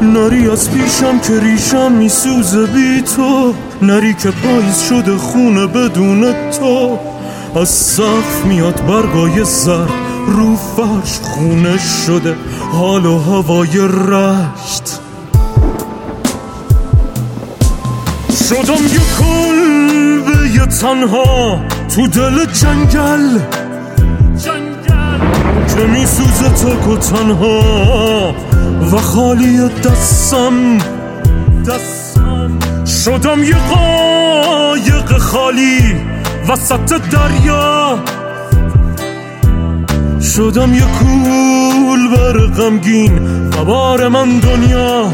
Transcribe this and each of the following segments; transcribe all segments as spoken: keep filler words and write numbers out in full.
نری از پیشم که ریشم میسوزه بی تو، نری که پاییز شده خونه بدون تو. از سقف میاد برگای زرد، رو فرش خونه شده حال و هوای رشت. شدم یه کلبه یه تنها تو دل جنگل، که میسوزه تک و تنها و خالی دستم دستم. شدم یه قایق خالی وسط دریا، شدم یه کولبر غمگین و بار من دنیا.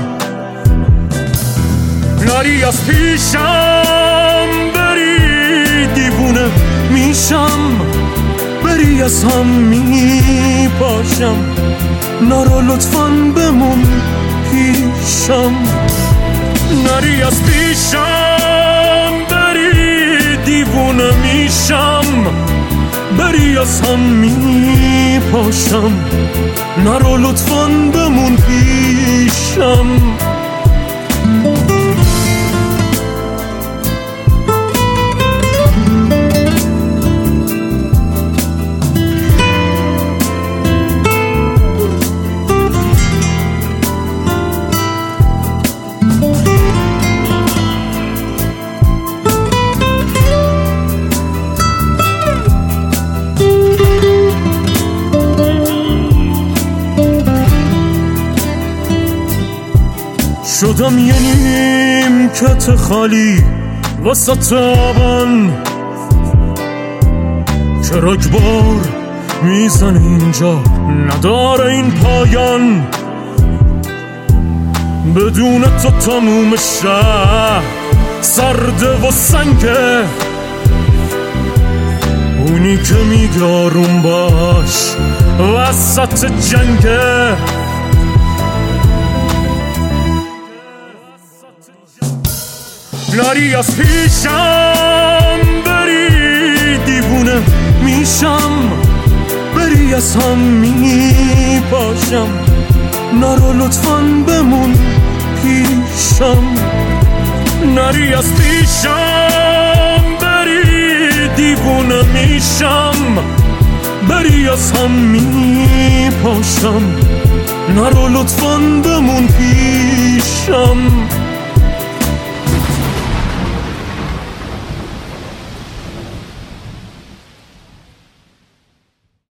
نری از پیشم بری دیوونه میشم، بری از هم میپاشم، نرو لطفاً بمون پیشم. نری از پیشم بری دیوونه میشم، بری از هم میپاشم، نرو لطفاً بمون پیشم. شدم یه نیمکت خالی وسط آبان، که رگبار میزن اینجا نداره این پایان. بدون تو تموم شهر سرده و سنگه، اونی که میگه آروم باش وسط جنگه. نری از پیشم بری دیوونه میشم، بری از هم میپاشم، نرو لطفاً بمون پیشم. نری از پیشم بری دیوونه میشم، بری از هم میپاشم، نرو لطفاً بمون پیشم.